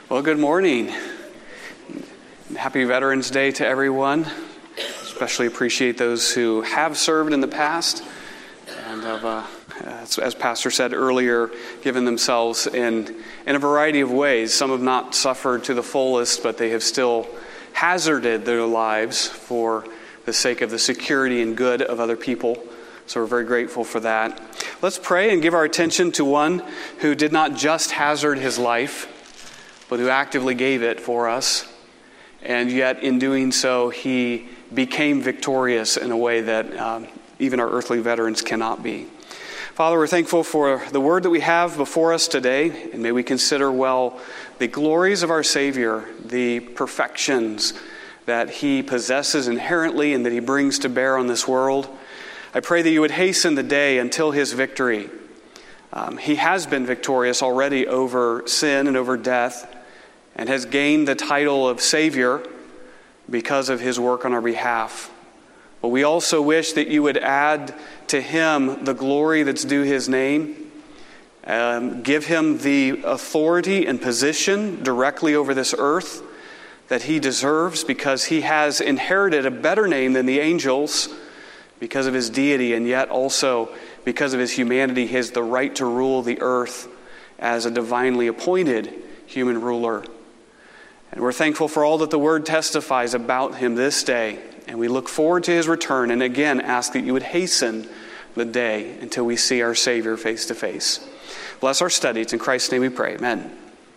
Well, good morning. Happy Veterans Day to everyone. Especially appreciate those who have served in the past and have, as Pastor said earlier, given themselves in a variety of ways. Some have not suffered to the fullest, but they have still hazarded their lives for the sake of the security and good of other people. So we're very grateful for that. Let's pray and give our attention to one who did not just hazard his life, but who actively gave it for us. And yet in doing so, he became victorious in a way that even our earthly veterans cannot be. Father, we're thankful for the word that we have before us today, and may we consider well the glories of our Savior, the perfections that he possesses inherently and that he brings to bear on this world. I pray that you would hasten the day until his victory. He has been victorious already over sin and over death, and has gained the title of Savior because of his work on our behalf. But we also wish that you would add to him the glory that's due his name. Give him the authority and position directly over this earth that he deserves, because he has inherited a better name than the angels because of his deity, and yet also because of his humanity, he has the right to rule the earth as a divinely appointed human ruler. And we're thankful for all that the Word testifies about him this day. And we look forward to his return, and again ask that you would hasten the day until we see our Savior face to face. Bless our study. It's in Christ's name we pray. Amen.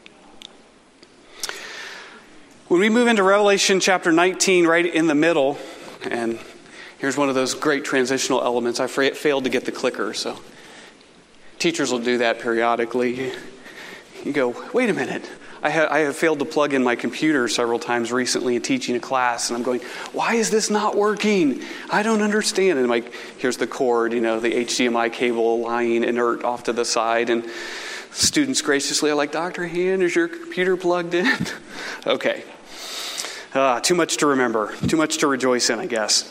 When we move into Revelation chapter 19, right in the middle, and here's one of those great transitional elements. I failed to get the clicker, so teachers will do that periodically. You go, wait a minute. I have failed to plug in my computer several times recently in teaching a class, and I'm going, why is this not working? I don't understand. And like, here's the cord, the HDMI cable lying inert off to the side, and students graciously are like, Dr. Hand, is your computer plugged in? Okay. Too much to remember. Too much to rejoice in, I guess.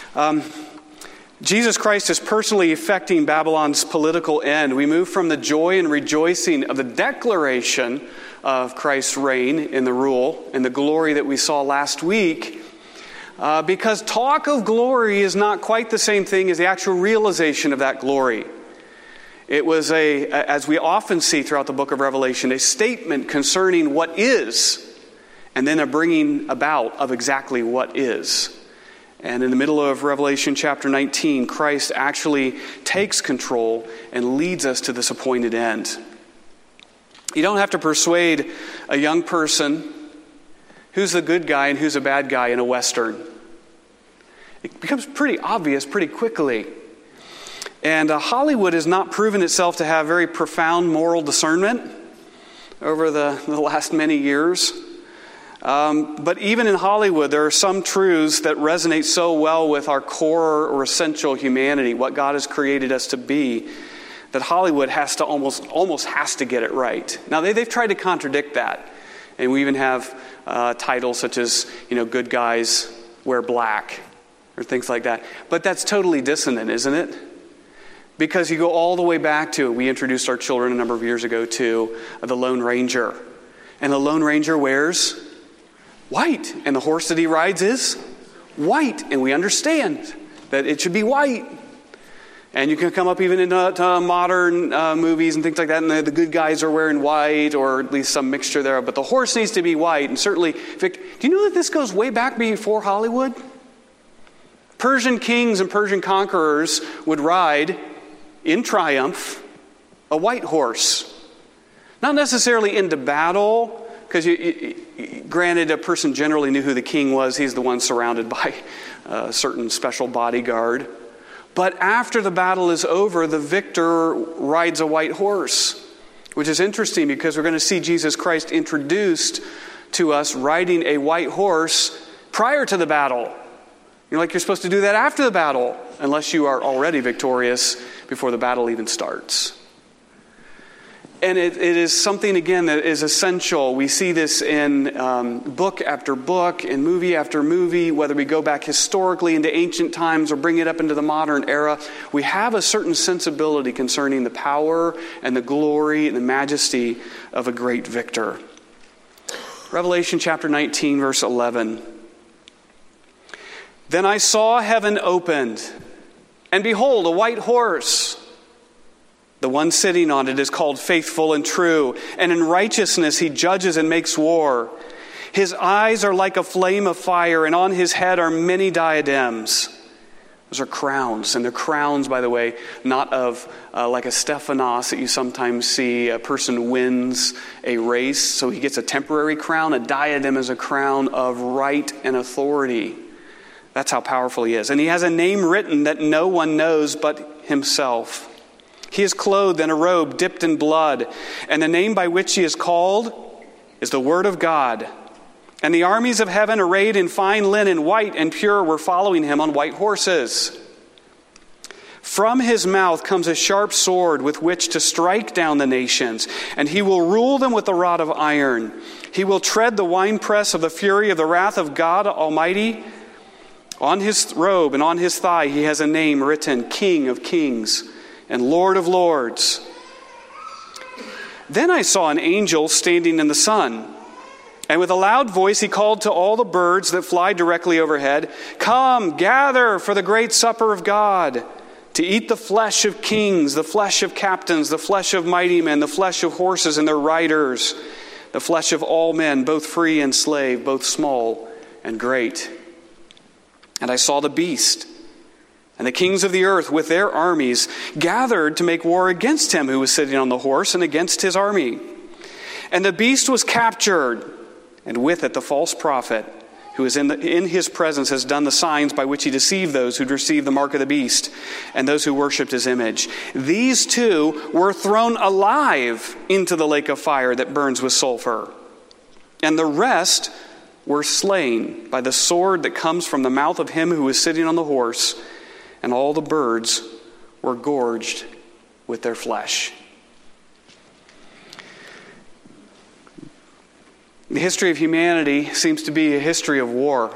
Jesus Christ is personally effecting Babylon's political end. We move from the joy and rejoicing of the declaration of Christ's reign in the rule and the glory that we saw last week, because talk of glory is not quite the same thing as the actual realization of that glory. It was as we often see throughout the book of Revelation, a statement concerning what is, and then a bringing about of exactly what is. And in the middle of Revelation chapter 19, Christ actually takes control and leads us to this appointed end. You don't have to persuade a young person who's the good guy and who's a bad guy in a Western. It becomes pretty obvious pretty quickly. And Hollywood has not proven itself to have very profound moral discernment over the last many years. But even in Hollywood, there are some truths that resonate so well with our core or essential humanity, what God has created us to be, that Hollywood has to almost has to get it right. Now, they've tried to contradict that. And we even have titles such as, good guys wear black, or things like that. But that's totally dissonant, isn't it? Because you go all the way back to, we introduced our children a number of years ago to the Lone Ranger. And the Lone Ranger wears white. And the horse that he rides is white. And we understand that it should be white. And you can come up even into modern movies and things like that, and the good guys are wearing white, or at least some mixture there. But the horse needs to be white. And certainly, do you know that this goes way back before Hollywood? Persian kings and Persian conquerors would ride in triumph a white horse. Not necessarily into battle, because granted, a person generally knew who the king was. He's the one surrounded by a certain special bodyguard. But after the battle is over, the victor rides a white horse, which is interesting because we're going to see Jesus Christ introduced to us riding a white horse prior to the battle. You're supposed to do that after the battle, unless you are already victorious before the battle even starts. And it is something, again, that is essential. We see this in book after book, in movie after movie, whether we go back historically into ancient times or bring it up into the modern era. We have a certain sensibility concerning the power and the glory and the majesty of a great victor. Revelation chapter 19, verse 11. Then I saw heaven opened, and behold, a white horse. The one sitting on it is called Faithful and True, and in righteousness he judges and makes war. His eyes are like a flame of fire, and on his head are many diadems. Those are crowns, and they're crowns, by the way, not of like a Stephanos that you sometimes see. A person wins a race, so he gets a temporary crown. A diadem is a crown of right and authority. That's how powerful he is. And he has a name written that no one knows but himself. He is clothed in a robe dipped in blood, and the name by which he is called is the Word of God. And the armies of heaven, arrayed in fine linen, white and pure, were following him on white horses. From his mouth comes a sharp sword with which to strike down the nations, and he will rule them with a rod of iron. He will tread the winepress of the fury of the wrath of God Almighty. On his robe and on his thigh he has a name written, King of Kings and Lord of Lords. Then I saw an angel standing in the sun, and with a loud voice he called to all the birds that fly directly overhead, "Come, gather for the great supper of God, to eat the flesh of kings, the flesh of captains, the flesh of mighty men, the flesh of horses and their riders, the flesh of all men, both free and slave, both small and great." And I saw the beast and the kings of the earth with their armies gathered to make war against him who was sitting on the horse and against his army. And the beast was captured, and with it the false prophet, who is in his presence has done the signs by which he deceived those who'd received the mark of the beast and those who worshipped his image. These two were thrown alive into the lake of fire that burns with sulfur. And the rest were slain by the sword that comes from the mouth of him who is sitting on the horse, and all the birds were gorged with their flesh. The history of humanity seems to be a history of war.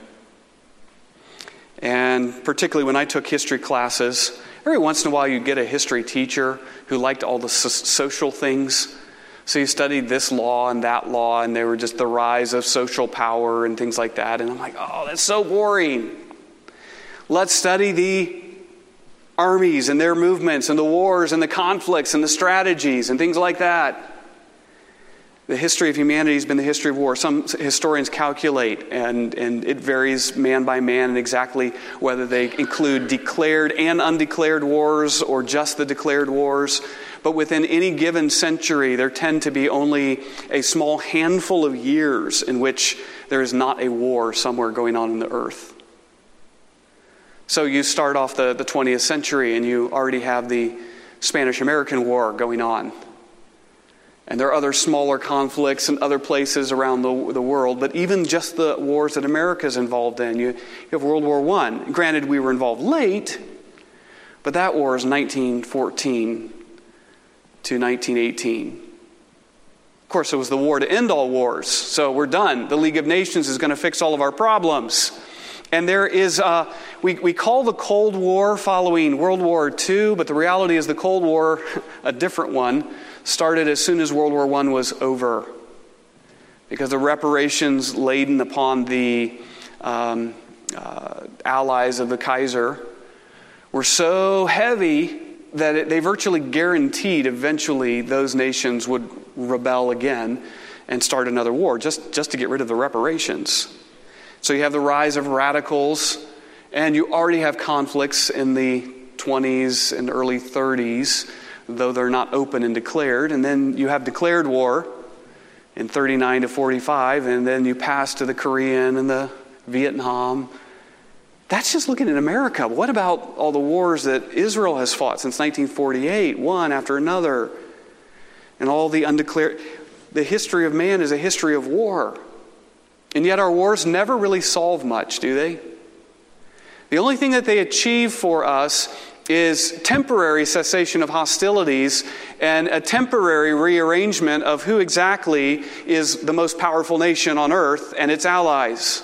And particularly when I took history classes, every once in a while you'd get a history teacher who liked all the social things. So you studied this law, and they were just the rise of social power and things like that. And I'm like, oh, that's so boring. Let's study the armies and their movements and the wars and the conflicts and the strategies and things like that. The history of humanity has been the history of war. Some historians calculate, and it varies man by man, and exactly whether they include declared and undeclared wars or just the declared wars. But within any given century, there tend to be only a small handful of years in which there is not a war somewhere going on in the earth. So you start off the 20th century and you already have the Spanish-American War going on. And there are other smaller conflicts in other places around the world, but even just the wars that America is involved in. You have World War I. Granted, we were involved late, but that war is 1914 to 1918. Of course, it was the war to end all wars, so we're done. The League of Nations is going to fix all of our problems. And there is, we call the Cold War following World War II, but the reality is the Cold War, a different one, started as soon as World War I was over. Because the reparations laden upon the allies of the Kaiser were so heavy that they virtually guaranteed eventually those nations would rebel again and start another war, just to get rid of the reparations. So you have the rise of radicals, and you already have conflicts in the 20s and early 30s, though they're not open and declared. And then you have declared war in 39 to 45, and then you pass to the Korean and the Vietnam. That's just looking at America. What about all the wars that Israel has fought since 1948, one after another, and all the undeclared? The history of man is a history of war. And yet our wars never really solve much, do they? The only thing that they achieve for us is temporary cessation of hostilities and a temporary rearrangement of who exactly is the most powerful nation on earth and its allies.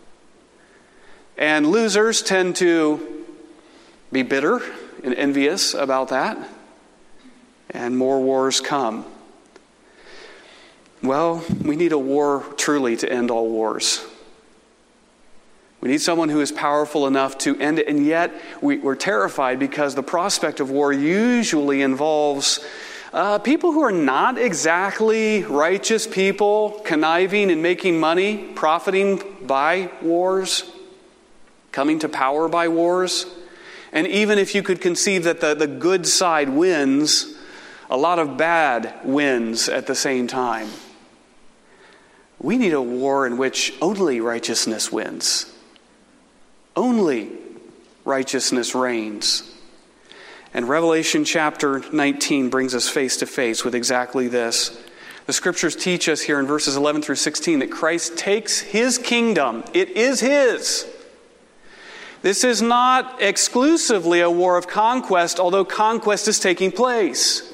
And losers tend to be bitter and envious about that, and more wars come. Well, we need a war truly to end all wars. We need someone who is powerful enough to end it, and yet we're terrified because the prospect of war usually involves people who are not exactly righteous people, conniving and making money, profiting by wars, coming to power by wars. And even if you could conceive that the good side wins, a lot of bad wins at the same time. We need a war in which only righteousness wins. Only righteousness reigns. And Revelation chapter 19 brings us face to face with exactly this. The scriptures teach us here in verses 11 through 16 that Christ takes his kingdom. It is his. This is not exclusively a war of conquest, although conquest is taking place.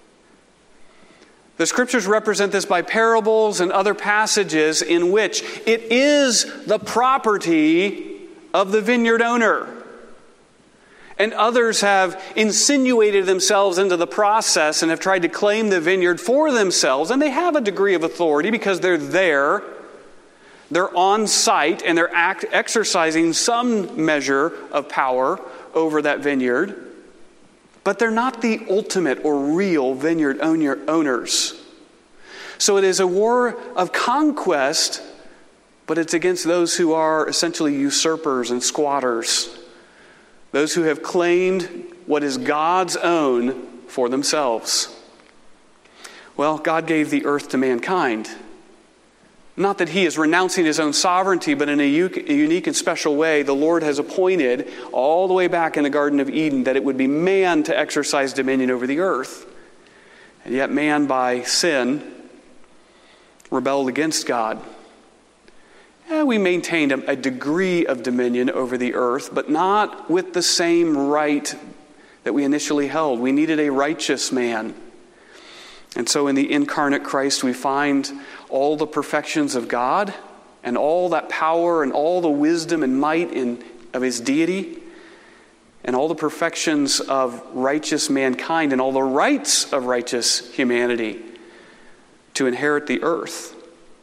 The scriptures represent this by parables and other passages in which it is the property of the vineyard owner. And others have insinuated themselves into the process and have tried to claim the vineyard for themselves. And they have a degree of authority because they're there. They're on site and they're exercising some measure of power over that vineyard. But they're not the ultimate or real vineyard owners. So it is a war of conquest, but it's against those who are essentially usurpers and squatters. Those who have claimed what is God's own for themselves. Well, God gave the earth to mankind. Not that he is renouncing his own sovereignty, but in a unique and special way, the Lord has appointed all the way back in the Garden of Eden that it would be man to exercise dominion over the earth. And yet man, by sin, rebelled against God. We maintained a degree of dominion over the earth, but not with the same right that we initially held. We needed a righteous man. And so in the incarnate Christ, we find all the perfections of God and all that power and all the wisdom and might of his deity and all the perfections of righteous mankind and all the rights of righteous humanity to inherit the earth.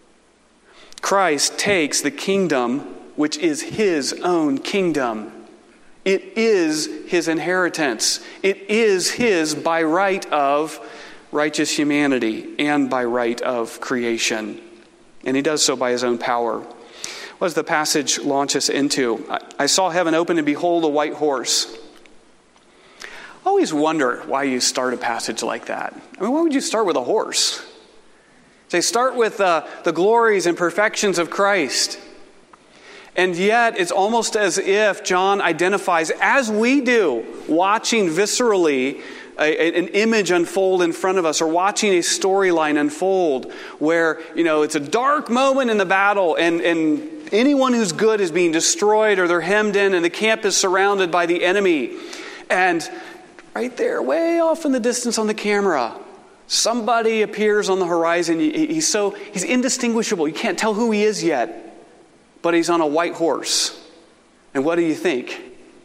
Christ takes the kingdom, which is his own kingdom. It is his inheritance. It is his by right of righteous humanity and by right of creation. And he does so by his own power. What does the passage launch us into? I saw heaven open and behold a white horse. I always wonder why you start a passage like that. I mean, why would you start with a horse? They start with the glories and perfections of Christ. And yet, it's almost as if John identifies, as we do, watching viscerally an image unfold in front of us, or watching a storyline unfold where, it's a dark moment in the battle and anyone who's good is being destroyed or they're hemmed in and the camp is surrounded by the enemy. And right there, way off in the distance on the camera, somebody appears on the horizon. He's indistinguishable. You can't tell who he is yet, but he's on a white horse. And what do you think?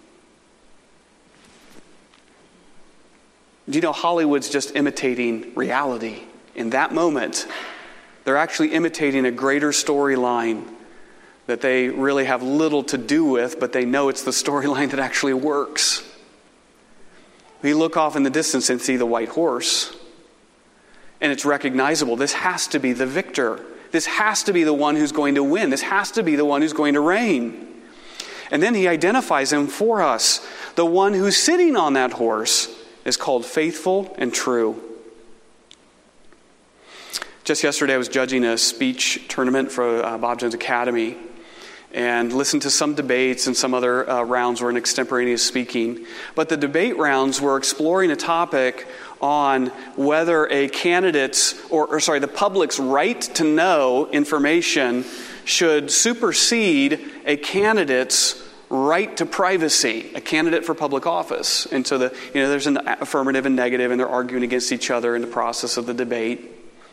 Do you know Hollywood's just imitating reality? In that moment, they're actually imitating a greater storyline that they really have little to do with, but they know it's the storyline that actually works. We look off in the distance and see the white horse. And it's recognizable. This has to be the victor. This has to be the one who's going to win. This has to be the one who's going to reign. And then he identifies him for us. The one who's sitting on that horse is called Faithful and True. Just yesterday I was judging a speech tournament for Bob Jones Academy and listened to some debates and some other rounds were in extemporaneous speaking. But the debate rounds were exploring a topic on whether a candidate's, the public's right to know information should supersede a candidate's right to privacy, a candidate for public office. And so there's an affirmative and negative, and they're arguing against each other in the process of the debate.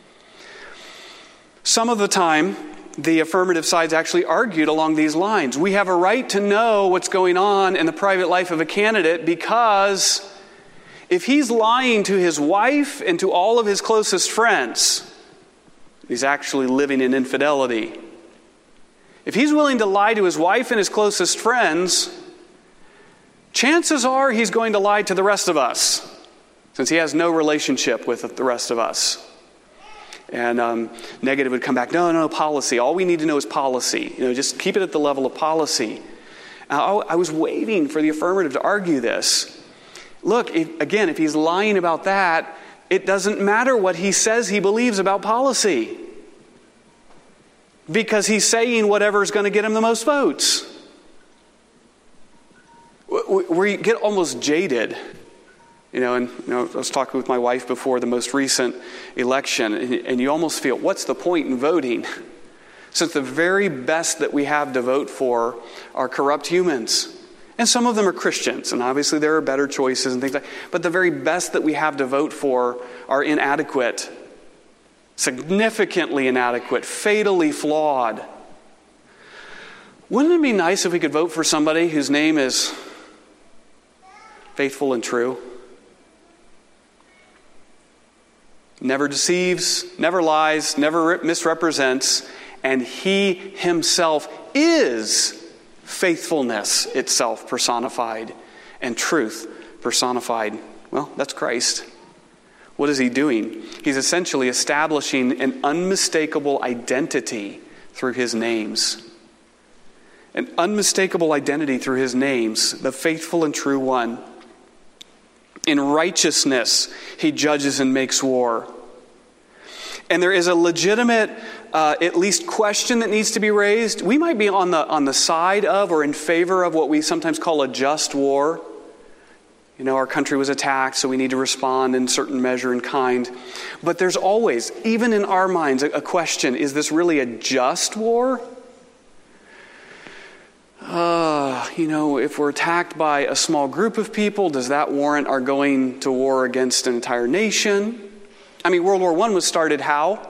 Some of the time, the affirmative sides actually argued along these lines. We have a right to know what's going on in the private life of a candidate because if he's lying to his wife and to all of his closest friends, He's actually living in infidelity. If he's willing to lie to his wife and his closest friends, chances are he's going to lie to the rest of us, since he has no relationship with the rest of us. And negative would come back, no, policy. All we need to know is policy. Just keep it at the level of policy. I was waiting for the affirmative to argue this. Look, if he's lying about that, it doesn't matter what he says he believes about policy, because he's saying whatever's going to get him the most votes. We get almost jaded. I was talking with my wife before the most recent election, and you almost feel, what's the point in voting? Since the very best that we have to vote for are corrupt humans. And some of them are Christians, and obviously there are better choices and things like that. But the very best that we have to vote for are inadequate, significantly inadequate, fatally flawed. Wouldn't it be nice if we could vote for somebody whose name is faithful and true? Never deceives, never lies, never misrepresents, and he himself is faithfulness itself personified and truth personified. Well, that's Christ. What is he doing? He's essentially establishing an unmistakable identity through his names. An unmistakable identity through his names, the faithful and true one. In righteousness, he judges and makes war. And there is a legitimate, at least question that needs to be raised. We might be on the side of or in favor of what we sometimes call a just war. Our country was attacked, so we need to respond in certain measure and kind. But there's always, even in our minds, a question: is this really a just war? If we're attacked by a small group of people, does that warrant our going to war against an entire nation? World War I was started how?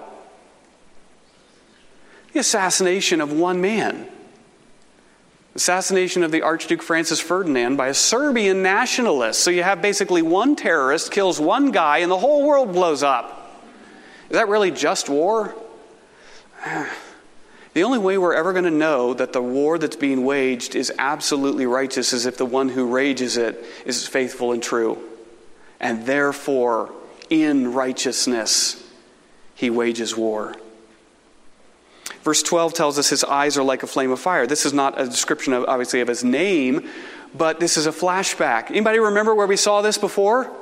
The assassination of one man. Assassination of the Archduke Francis Ferdinand by a Serbian nationalist. So you have basically one terrorist kills one guy and the whole world blows up. Is that really just war? The only way we're ever going to know that the war that's being waged is absolutely righteous is if the one who rages it is faithful and true. And therefore, in righteousness, he wages war. Verse 12 tells us his eyes are like a flame of fire. This is not a description, obviously, of his name, but this is a flashback. Anybody remember where we saw this before?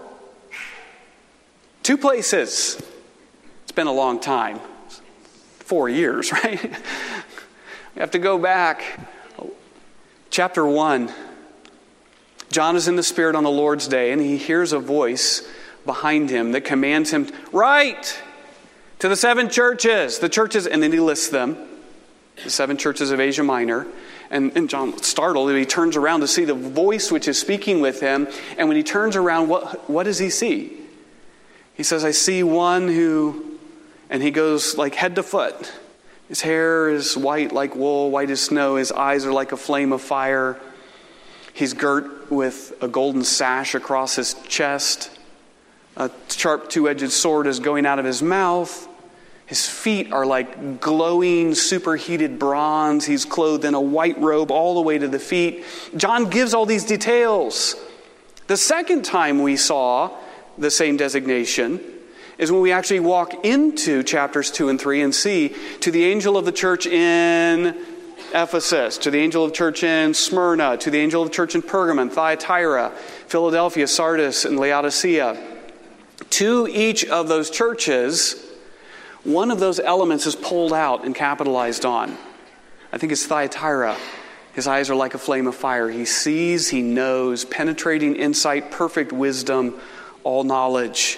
2 places. It's been a long time. 4 years, right? We have to go back. Chapter 1. John is in the Spirit on the Lord's day, and he hears a voice behind him that commands him, write to the 7 churches, and then he lists them, the 7 churches of Asia Minor. And John, startled, he turns around to see the voice which is speaking with him. And when he turns around, what does he see? He says, I see one who... And he goes like head to foot. His hair is white like wool, white as snow. His eyes are like a flame of fire. He's girt with a golden sash across his chest. A sharp 2-edged sword is going out of his mouth. His feet are like glowing, superheated bronze. He's clothed in a white robe all the way to the feet. John gives all these details. The second time we saw the same designation is when we actually walk into chapters 2 and 3 and see, to the angel of the church in Ephesus, to the angel of the church in Smyrna, to the angel of the church in Pergamon, Thyatira, Philadelphia, Sardis, and Laodicea. To each of those churches, one of those elements is pulled out and capitalized on. I think it's Thyatira. His eyes are like a flame of fire. He sees, he knows, penetrating insight, perfect wisdom, all knowledge.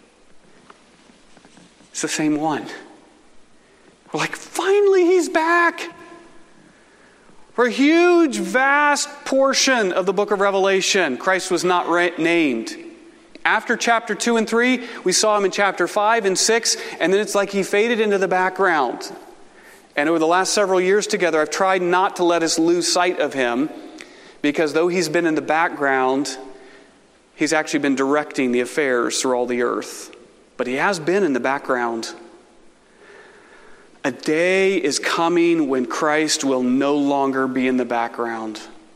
It's the same one. We're like, finally he's back. For a huge, vast portion of the book of Revelation, Christ was not named. After chapter 2 and 3, we saw him in chapter 5 and 6, and then it's like he faded into the background. And over the last several years together, I've tried not to let us lose sight of him, because though he's been in the background, he's actually been directing the affairs through all the earth. But he has been in the background. A day is coming when Christ will no longer be in the background.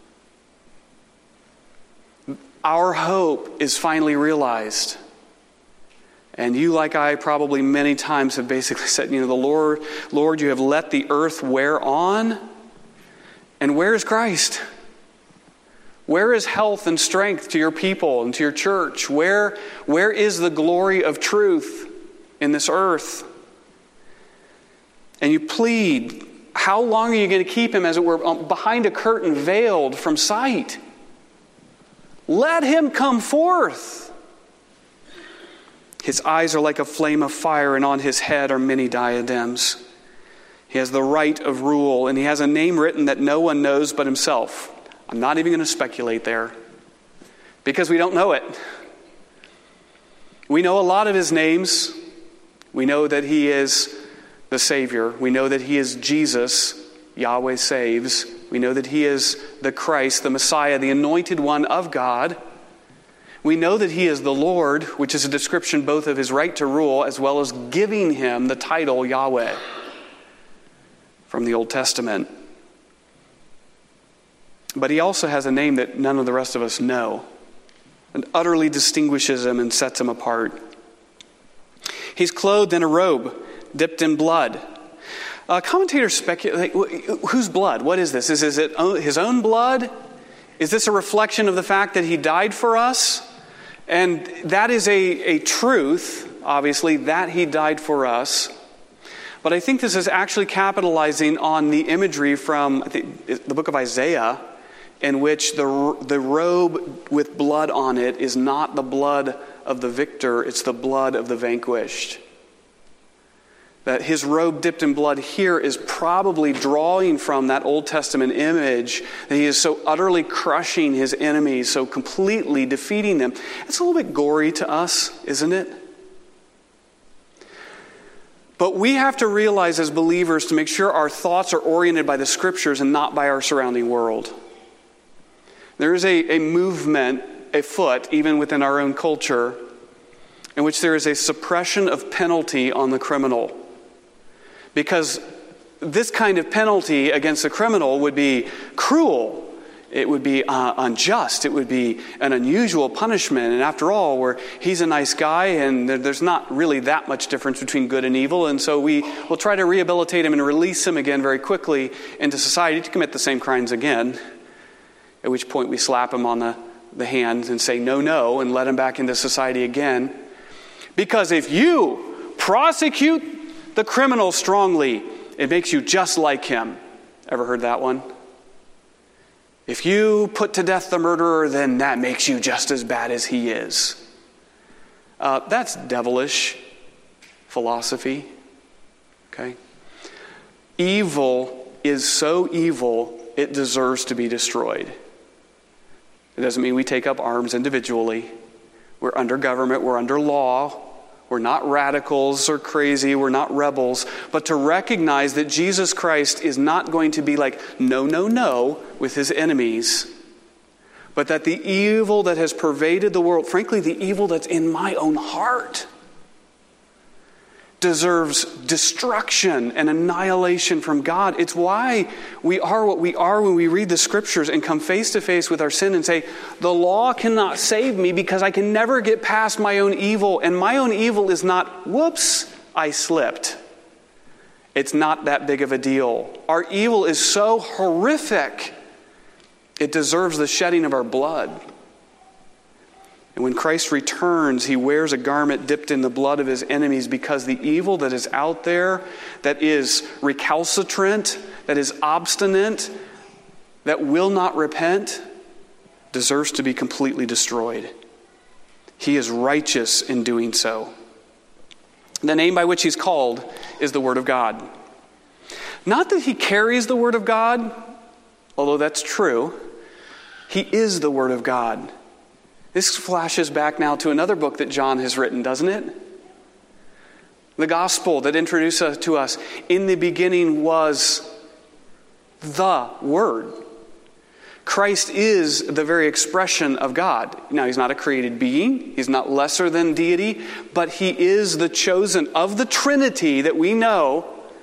Our hope is finally realized. And you, like I, probably many times have basically said, the Lord, you have let the earth wear on. And where is Christ? Where is health and strength to your people and to your church? Where is the glory of truth in this earth? And you plead, how long are you going to keep him, as it were, behind a curtain, veiled from sight? Let him come forth. His eyes are like a flame of fire, and on his head are many diadems. He has the right of rule, and he has a name written that no one knows but himself. I'm not even going to speculate there, because we don't know it. We know a lot of his names. We know that he is the Savior. We know that he is Jesus, Yahweh saves. We know that he is the Christ, the Messiah, the anointed one of God. We know that he is the Lord, which is a description both of his right to rule as well as giving him the title Yahweh from the Old Testament. But he also has a name that none of the rest of us know and utterly distinguishes him and sets him apart. He's clothed in a robe dipped in blood. Commentators speculate, whose blood? What is this? Is it his own blood? Is this a reflection of the fact that he died for us? And that is a truth, obviously, that he died for us. But I think this is actually capitalizing on the imagery from the book of Isaiah, in which the robe with blood on it is not the blood of the victor, it's the blood of the vanquished. That his robe dipped in blood here is probably drawing from that Old Testament image that he is so utterly crushing his enemies, so completely defeating them. It's a little bit gory to us, isn't it? But we have to realize as believers to make sure our thoughts are oriented by the Scriptures and not by our surrounding world. There is a movement afoot, even within our own culture, in which there is a suppression of penalty on the criminal. Because this kind of penalty against a criminal would be cruel. It would be unjust. It would be an unusual punishment. And after all, he's a nice guy, and there's not really that much difference between good and evil. And so we will try to rehabilitate him and release him again very quickly into society to commit the same crimes again. At which point we slap him on the hand and say, no, and let him back into society again. Because if you prosecute the criminal strongly, it makes you just like him. Ever heard that one? If you put to death the murderer, then that makes you just as bad as he is. That's devilish philosophy. Okay? Evil is so evil, it deserves to be destroyed. It doesn't mean we take up arms individually. We're under government, we're under law. We're not radicals or crazy. We're not rebels. But to recognize that Jesus Christ is not going to be like, no, with his enemies. But that the evil that has pervaded the world, frankly, the evil that's in my own heart, deserves destruction and annihilation from God. It's why we are what we are when we read the Scriptures and come face to face with our sin and say, the law cannot save me because I can never get past my own evil. And my own evil is not, whoops, I slipped. It's not that big of a deal. Our evil is so horrific, it deserves the shedding of our blood. And when Christ returns, he wears a garment dipped in the blood of his enemies, because the evil that is out there, that is recalcitrant, that is obstinate, that will not repent, deserves to be completely destroyed. He is righteous in doing so. The name by which he's called is the Word of God. Not that he carries the Word of God, although that's true. He is the Word of God. This flashes back now to another book that John has written, doesn't it? The Gospel that introduces to us, in the beginning was the Word. Christ is the very expression of God. Now, he's not a created being. He's not lesser than deity, but he is the chosen of the Trinity that we know.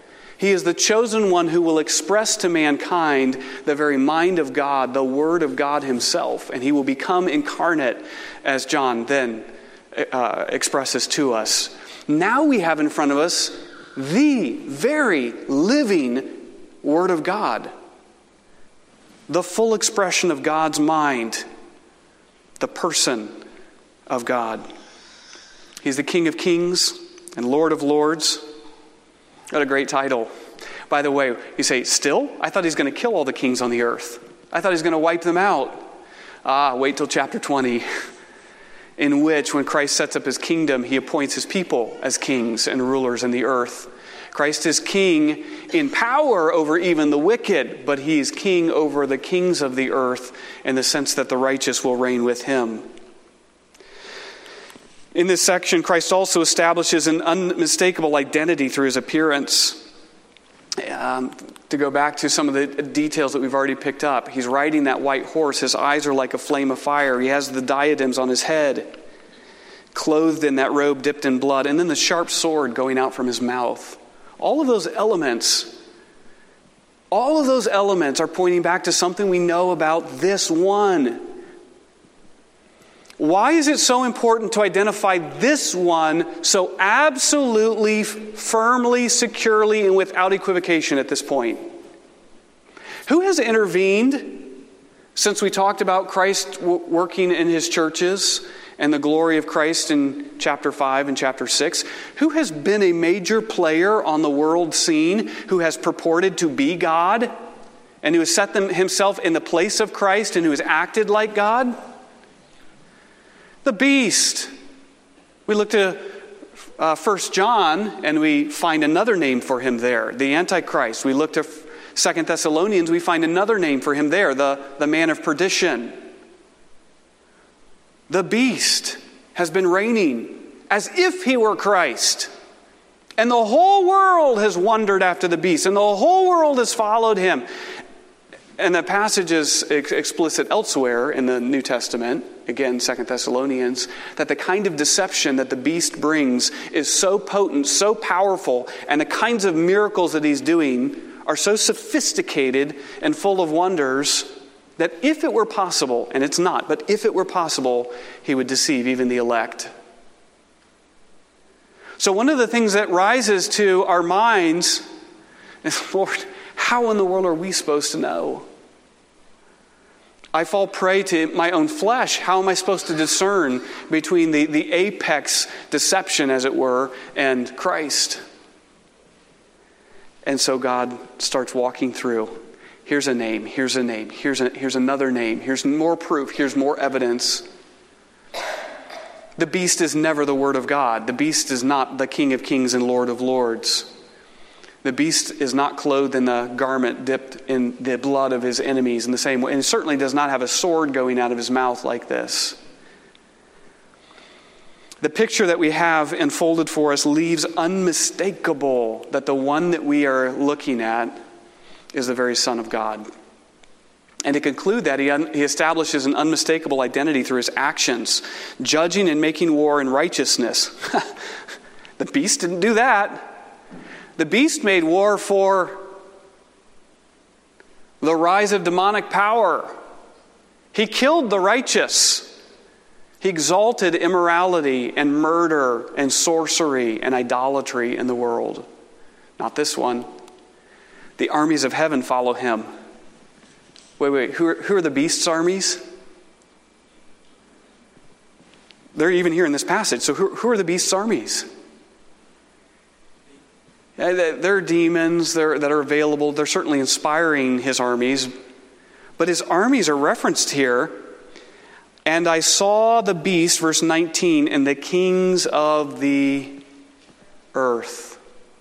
He is the chosen one who will express to mankind the very mind of God, the Word of God himself. And he will become incarnate, as John then expresses to us. Now we have in front of us the very living Word of God. The full expression of God's mind. The person of God. He's the King of Kings and Lord of Lords. What a great title. By the way, you say, still? I thought he's going to kill all the kings on the earth. I thought he's going to wipe them out. Wait till chapter 20, in which, when Christ sets up his kingdom, he appoints his people as kings and rulers in the earth. Christ is king in power over even the wicked, but he is king over the kings of the earth in the sense that the righteous will reign with him. In this section, Christ also establishes an unmistakable identity through his appearance. To go back to some of the details that we've already picked up, he's riding that white horse. His eyes are like a flame of fire. He has the diadems on his head, clothed in that robe dipped in blood, and then the sharp sword going out from his mouth. All of those elements are pointing back to something we know about this one. Why is it so important to identify this one so absolutely, firmly, securely, and without equivocation at this point? Who has intervened since we talked about Christ working in his churches and the glory of Christ in chapter 5 and chapter 6? Who has been a major player on the world scene, who has purported to be God, and who has set himself in the place of Christ and who has acted like God? The beast. We look to 1 John and we find another name for him there, the Antichrist. We look to 2 Thessalonians, we find another name for him there, the man of perdition. The beast has been reigning as if he were Christ. And the whole world has wondered after the beast, and the whole world has followed him. And the passage is explicit elsewhere in the New Testament, again, 2 Thessalonians, that the kind of deception that the beast brings is so potent, so powerful, and the kinds of miracles that he's doing are so sophisticated and full of wonders that if it were possible, and it's not, but if it were possible, he would deceive even the elect. So one of the things that rises to our minds is, Lord, how in the world are we supposed to know? I fall prey to my own flesh. How am I supposed to discern between the apex deception, as it were, and Christ? And so God starts walking through. Here's a name, here's a name, here's another name, here's more proof, here's more evidence. The beast is never the Word of God. The beast is not the King of Kings and Lord of Lords. The beast is not clothed in the garment dipped in the blood of his enemies in the same way. And certainly does not have a sword going out of his mouth like this. The picture that we have unfolded for us leaves unmistakable that the one that we are looking at is the very Son of God. And to conclude that, he establishes an unmistakable identity through his actions, judging and making war in righteousness. The beast didn't do that. The beast made war for the rise of demonic power. He killed the righteous. He exalted immorality and murder and sorcery and idolatry in the world. Not this one. The armies of heaven follow him. Wait. Who are the beast's armies? They're even here in this passage. So who are the beast's armies? There are demons that are available. They're certainly inspiring his armies. But his armies are referenced here. And I saw the beast, verse 19, and the kings of the earth.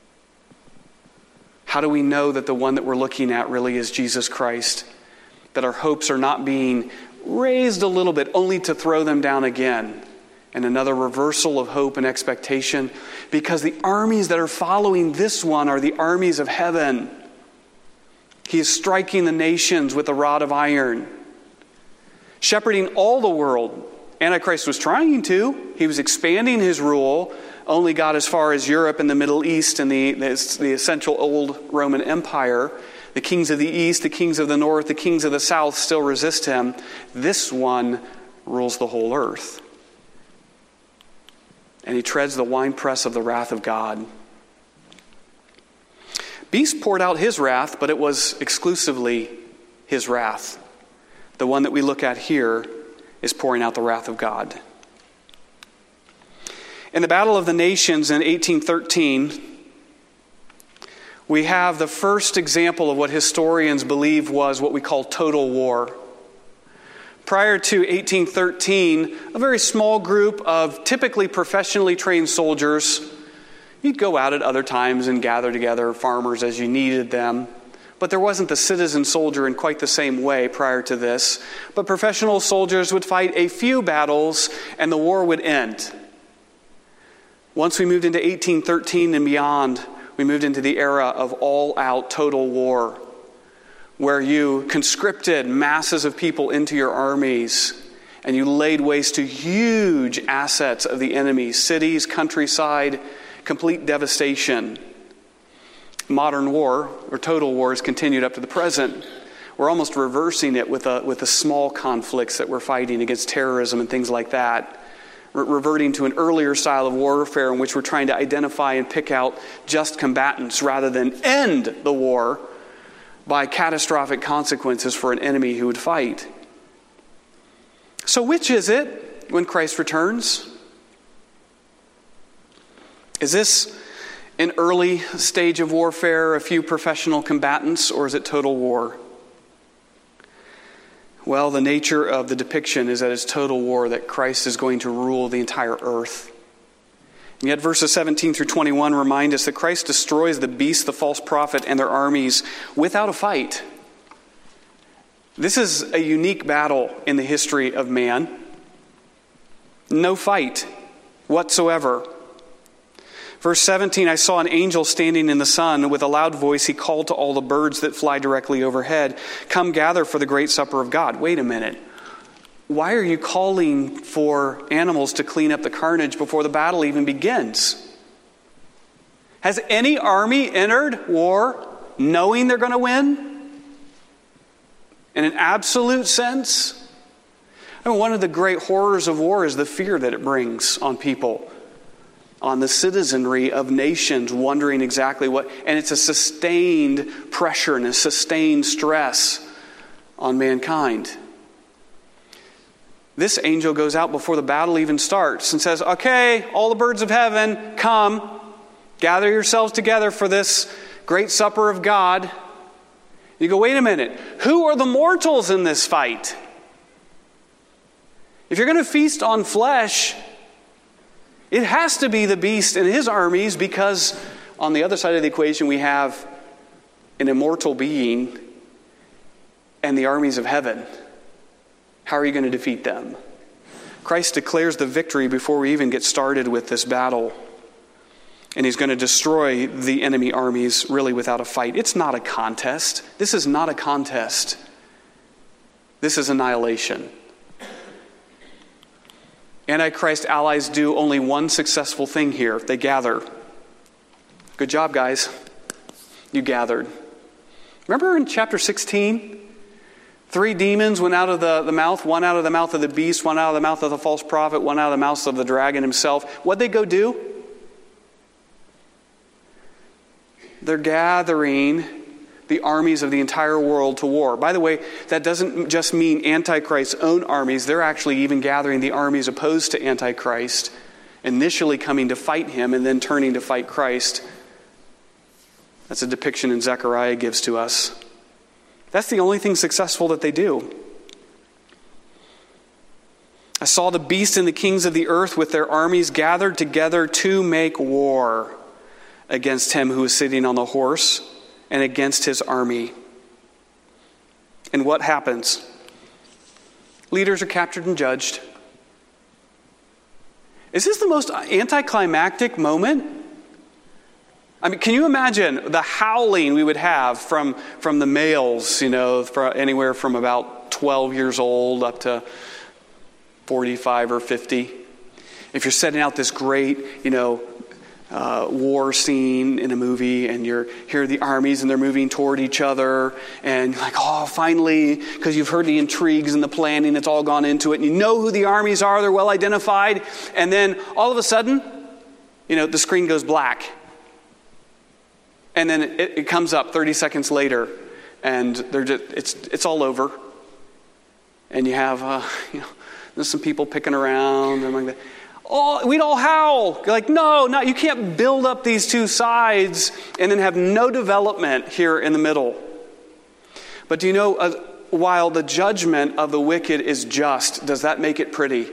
How do we know that the one that we're looking at really is Jesus Christ? That our hopes are not being raised a little bit, only to throw them down again. And another reversal of hope and expectation, because the armies that are following this one are the armies of heaven. He is striking the nations with a rod of iron, shepherding all the world Antichrist was trying to. He was expanding his rule, only got as far as Europe and the Middle East and the essential old Roman Empire. The kings of the east, the kings of the north, the kings of the south still resist him. This one rules the whole earth. And he treads the winepress of the wrath of God. Beast poured out his wrath, but it was exclusively his wrath. The one that we look at here is pouring out the wrath of God. In the Battle of the Nations in 1813, we have the first example of what historians believe was what we call total war. Prior to 1813, a very small group of typically professionally trained soldiers, you'd go out at other times and gather together farmers as you needed them. But there wasn't the citizen soldier in quite the same way prior to this. But professional soldiers would fight a few battles and the war would end. Once we moved into 1813 and beyond, we moved into the era of all-out total war, where you conscripted masses of people into your armies and you laid waste to huge assets of the enemy, cities, countryside, complete devastation. Modern war, or total war, has continued up to the present. We're almost reversing it with the small conflicts that we're fighting against terrorism and things like that. Reverting to an earlier style of warfare in which we're trying to identify and pick out just combatants rather than end the war by catastrophic consequences for an enemy who would fight. So which is it when Christ returns? Is this an early stage of warfare, a few professional combatants, or is it total war? Well, the nature of the depiction is that it's total war, that Christ is going to rule the entire earth. And yet verses 17 through 21 remind us that Christ destroys the beast, the false prophet, and their armies without a fight. This is a unique battle in the history of man. No fight whatsoever. Verse 17, I saw an angel standing in the sun. With a loud voice, he called to all the birds that fly directly overhead, come gather for the great supper of God. Wait a minute. Why are you calling for animals to clean up the carnage before the battle even begins? Has any army entered war knowing they're going to win? In an absolute sense? I mean, one of the great horrors of war is the fear that it brings on people, on the citizenry of nations, wondering exactly what, and it's a sustained pressure and a sustained stress on mankind. This angel goes out before the battle even starts and says, okay, all the birds of heaven, come, gather yourselves together for this great supper of God. You go, wait a minute, who are the mortals in this fight? If you're going to feast on flesh, it has to be the beast and his armies, because on the other side of the equation we have an immortal being and the armies of heaven. How are you going to defeat them? Christ declares the victory before we even get started with this battle. And he's going to destroy the enemy armies really without a fight. It's not a contest. This is not a contest. This is annihilation. Antichrist allies do only one successful thing here. They gather. Good job, guys. You gathered. Remember in chapter 16? 3 demons went out of the mouth. One out of the mouth of the beast, one out of the mouth of the false prophet, one out of the mouth of the dragon himself. What'd they go do? They're gathering the armies of the entire world to war. By the way, that doesn't just mean Antichrist's own armies. They're actually even gathering the armies opposed to Antichrist, initially coming to fight him and then turning to fight Christ. That's a depiction in Zechariah gives to us. That's the only thing successful that they do. I saw the beast and the kings of the earth with their armies gathered together to make war against him who is sitting on the horse and against his army. And what happens? Leaders are captured and judged. Is this the most anticlimactic moment? I mean, can you imagine the howling we would have from the males, anywhere from about 12 years old up to 45 or 50. If you're setting out this great, war scene in a movie, and you're here are the armies and they're moving toward each other, and you're like, oh, finally, because you've heard the intrigues and the planning that's all gone into it, and you know who the armies are, they're well identified, and then all of a sudden, the screen goes black. And then it comes up 30 seconds later, and it's all over. And you have, there's some people picking around, and like that. Oh, we'd all howl. You're like, no, you can't build up these two sides and then have no development here in the middle. But do you know, while the judgment of the wicked is just, does that make it pretty?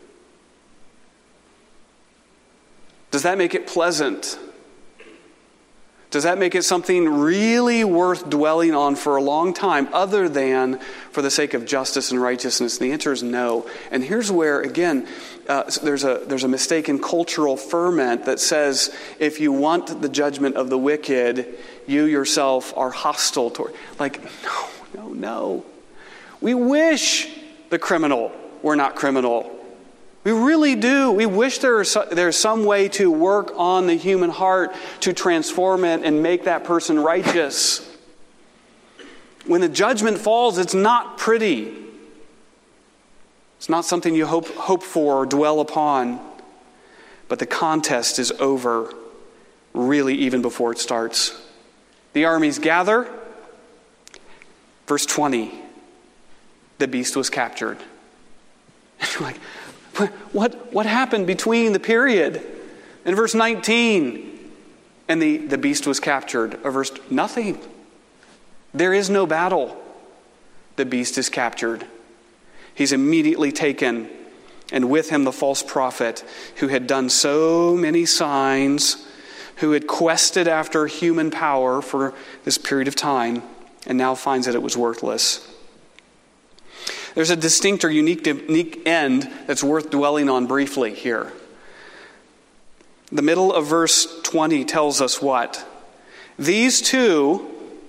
Does that make it pleasant? Does that make it something really worth dwelling on for a long time other than for the sake of justice and righteousness? And the answer is no. And here's where, again, there's a mistaken cultural ferment that says if you want the judgment of the wicked, you yourself are hostile toward. Like, no. We wish the criminal were not criminal. We really do. We wish there's some way to work on the human heart to transform it and make that person righteous. When the judgment falls, it's not pretty. It's not something you hope for or dwell upon. But the contest is over, really, even before it starts. The armies gather. Verse 20, the beast was captured. And you're like, what happened between the period in verse 19 and the beast was captured? Or nothing. There is no battle. The beast is captured. He's immediately taken, and with him the false prophet who had done so many signs, who had quested after human power for this period of time, and now finds that it was worthless. There's a distinct or unique end that's worth dwelling on briefly here. The middle of verse 20 tells us what? These two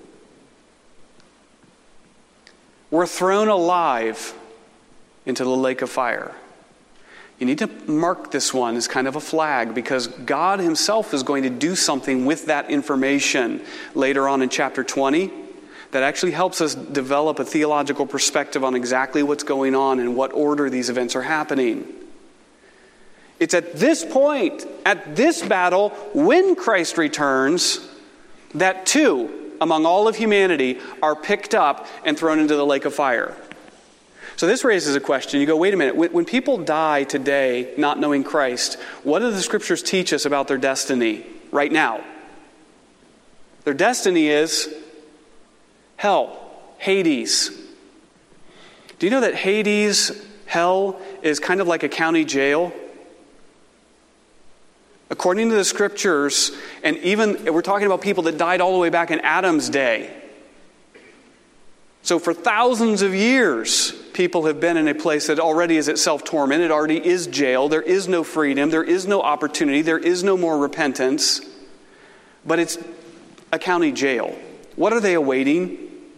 were thrown alive into the lake of fire. You need to mark this one as kind of a flag, because God himself is going to do something with that information later on in chapter 20. That actually helps us develop a theological perspective on exactly what's going on and what order these events are happening. It's at this point, at this battle, when Christ returns, that two, among all of humanity, are picked up and thrown into the lake of fire. So this raises a question. You go, wait a minute. When people die today not knowing Christ, what do the scriptures teach us about their destiny right now? Their destiny is hell, Hades. Do you know that Hades, hell, is kind of like a county jail? According to the scriptures, and even we're talking about people that died all the way back in Adam's day. So for thousands of years, people have been in a place that already is itself tormented, already is jail. There is no freedom, there is no opportunity, there is no more repentance. But it's a county jail. What are they awaiting?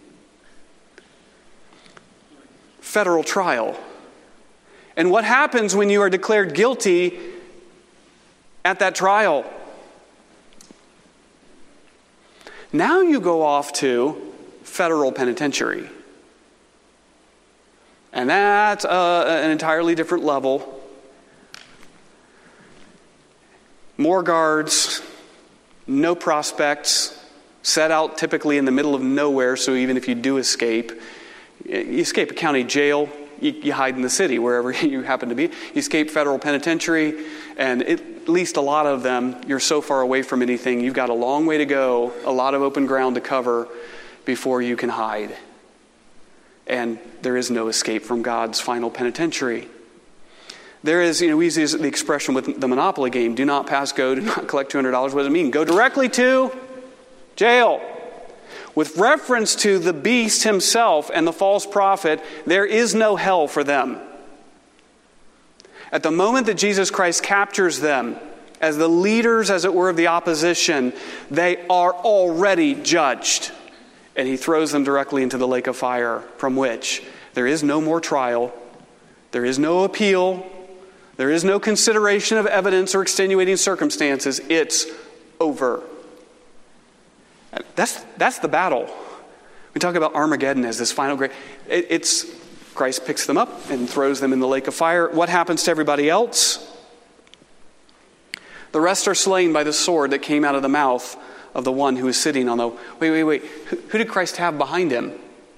Federal trial. And what happens when you are declared guilty at that trial? Now you go off to federal penitentiary. And that's an entirely different level. More guards, no prospects, set out typically in the middle of nowhere, so even if you do escape, you escape a county jail, you hide in the city, wherever you happen to be. You escape federal penitentiary, and at least a lot of them, you're so far away from anything, you've got a long way to go, a lot of open ground to cover before you can hide. And there is no escape from God's final penitentiary. There is, we use the expression with the Monopoly game, do not pass go, do not collect $200. What does it mean? Go directly to jail. With reference to the beast himself and the false prophet, there is no hell for them. At the moment that Jesus Christ captures them as the leaders, as it were, of the opposition, they are already judged. And he throws them directly into the lake of fire, from which there is no more trial, There is no appeal. There is no consideration of evidence or extenuating circumstances. It's over. That's the battle. We talk about Armageddon as this final great... Christ picks them up and throws them in the lake of fire. What happens to everybody else? The rest are slain by the sword that came out of the mouth of the one who is sitting on the... Wait. Who did Christ have behind him?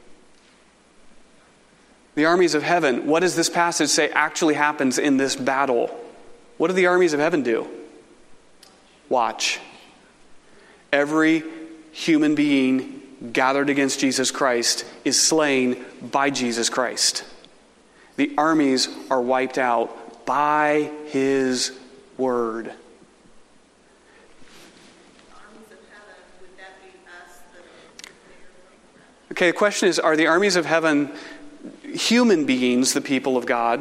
The armies of heaven. What does this passage say actually happens in this battle? What do the armies of heaven do? Watch. Every human being gathered against Jesus Christ is slain by Jesus Christ. The armies are wiped out by his word. Okay, the question is, are the armies of heaven human beings, the people of God?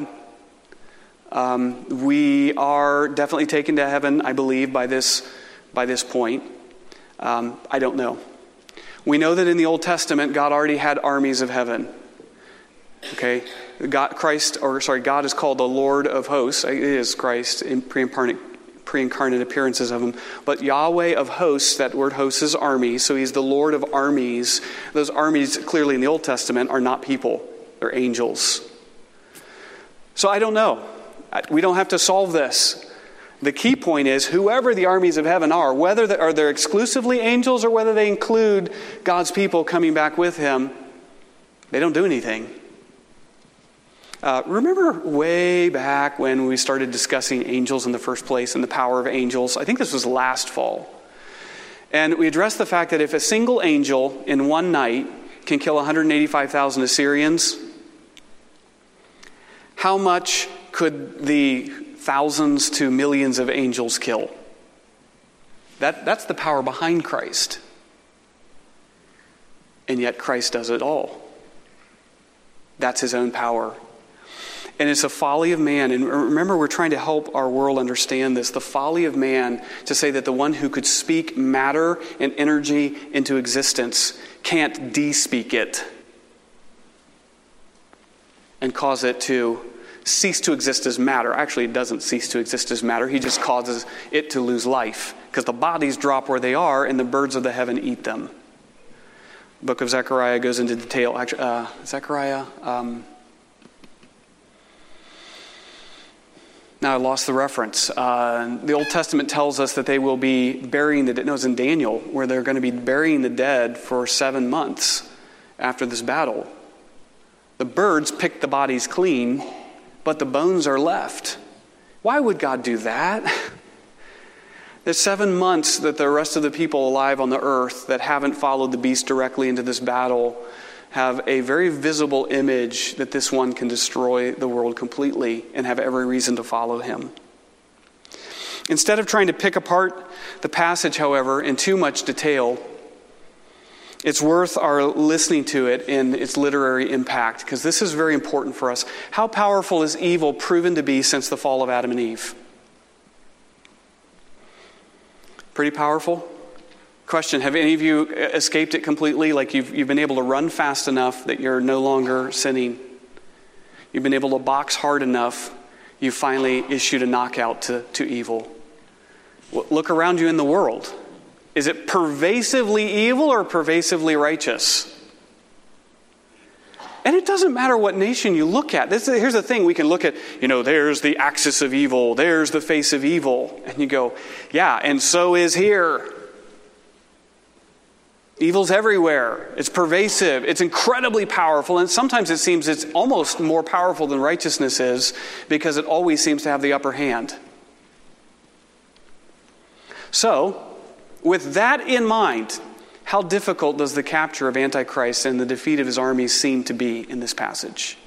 We are definitely taken to heaven, I believe, by this point. I don't know. We know that in the Old Testament, God already had armies of heaven. Okay, God is called the Lord of hosts. It is Christ in pre-incarnate appearances of him. But Yahweh of hosts, that word hosts is army, so he's the Lord of armies. Those armies, clearly in the Old Testament, are not people. They're angels. So I don't know. We don't have to solve this. The key point is, whoever the armies of heaven are, whether they're exclusively angels or whether they include God's people coming back with him, they don't do anything. Remember way back when we started discussing angels in the first place and the power of angels? I think this was last fall. And we addressed the fact that if a single angel in one night can kill 185,000 Assyrians, how much could the thousands to millions of angels kill? That's the power behind Christ. And yet Christ does it all. That's his own power. And it's a folly of man. And remember, we're trying to help our world understand this. The folly of man to say that the one who could speak matter and energy into existence can't de-speak it and cause it to cease to exist as matter. Actually, it doesn't cease to exist as matter. He just causes it to lose life because the bodies drop where they are and the birds of the heaven eat them. The book of Zechariah goes into detail. Now I lost the reference. The Old Testament tells us that they will be burying the dead. No, it's in Daniel, where they're going to be burying the dead for 7 months after this battle. The birds pick the bodies clean, but the bones are left. Why would God do that? There's 7 months that the rest of the people alive on the earth that haven't followed the beast directly into this battle have a very visible image that this one can destroy the world completely and have every reason to follow him. Instead of trying to pick apart the passage, however, in too much detail, it's worth our listening to it in its literary impact, because this is very important for us. How powerful is evil proven to be since the fall of Adam and Eve? Pretty powerful? Question, have any of you escaped it completely? Like you've been able to run fast enough that you're no longer sinning. You've been able to box hard enough, you finally issued a knockout to evil. Look around you in the world. Is it pervasively evil or pervasively righteous? And it doesn't matter what nation you look at. Here's the thing, we can look at, there's the axis of evil, there's the face of evil. And you go, yeah, and so is here. Evil's everywhere. It's pervasive. It's incredibly powerful. And sometimes it seems it's almost more powerful than righteousness is because it always seems to have the upper hand. So, with that in mind, how difficult does the capture of Antichrist and the defeat of his armies seem to be in this passage?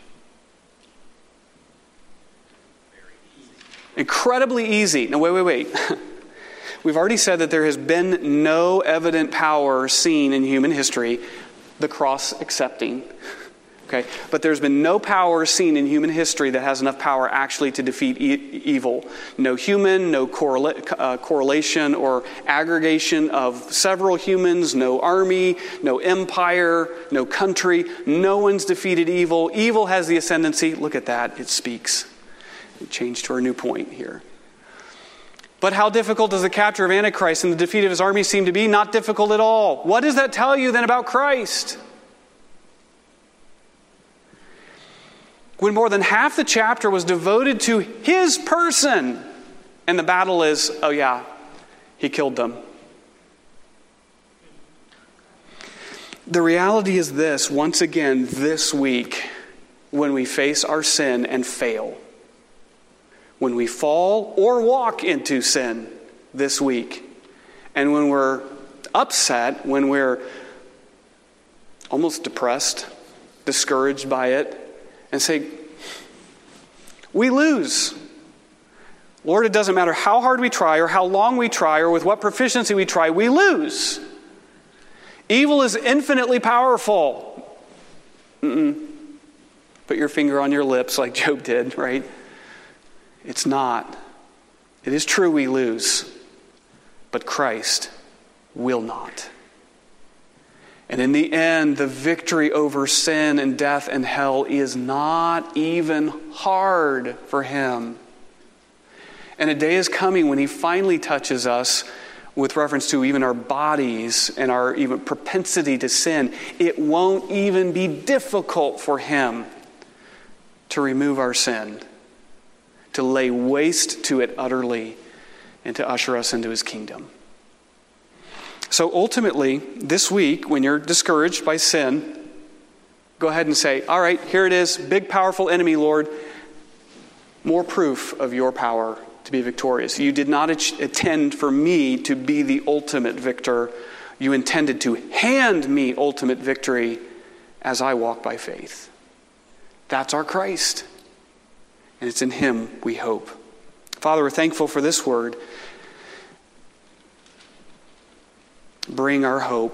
Incredibly easy. Now, wait. We've already said that there has been no evident power seen in human history, the cross accepting. Okay? But there's been no power seen in human history that has enough power actually to defeat evil. No human, no correlation or aggregation of several humans, no army, no empire, no country. No one's defeated evil. Evil has the ascendancy. Look at that. It speaks. Change to our new point here. But how difficult does the capture of Antichrist and the defeat of his army seem to be? Not difficult at all. What does that tell you then about Christ? When more than half the chapter was devoted to his person, and the battle is, oh yeah, he killed them. The reality is this, once again, this week, when we face our sin and fail, when we fall or walk into sin this week, and when we're upset, when we're almost depressed, discouraged by it, and say, we lose. Lord, it doesn't matter how hard we try or how long we try or with what proficiency we try, we lose. Evil is infinitely powerful. Put your finger on your lips like Job did, right? It's not. It is true we lose, but Christ will not. And in the end, the victory over sin and death and hell is not even hard for him. And a day is coming when he finally touches us with reference to even our bodies and our even propensity to sin. It won't even be difficult for him to remove our sin, to lay waste to it utterly, and to usher us into his kingdom. So ultimately, this week, when you're discouraged by sin, go ahead and say, all right, here it is, big powerful enemy, Lord. More proof of your power to be victorious. You did not intend for me to be the ultimate victor. You intended to hand me ultimate victory as I walk by faith. That's our Christ. And it's in him we hope. Father, we're thankful for this word. Bring our hope.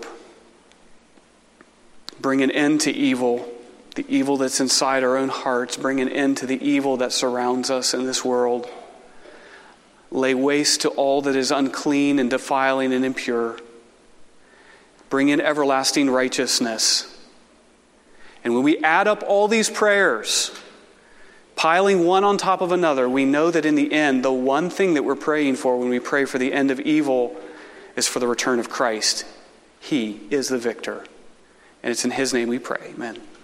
Bring an end to evil, the evil that's inside our own hearts. Bring an end to the evil that surrounds us in this world. Lay waste to all that is unclean and defiling and impure. Bring in everlasting righteousness. And when we add up all these prayers, piling one on top of another, we know that in the end, the one thing that we're praying for when we pray for the end of evil is for the return of Christ. He is the victor. And it's in his name we pray. Amen.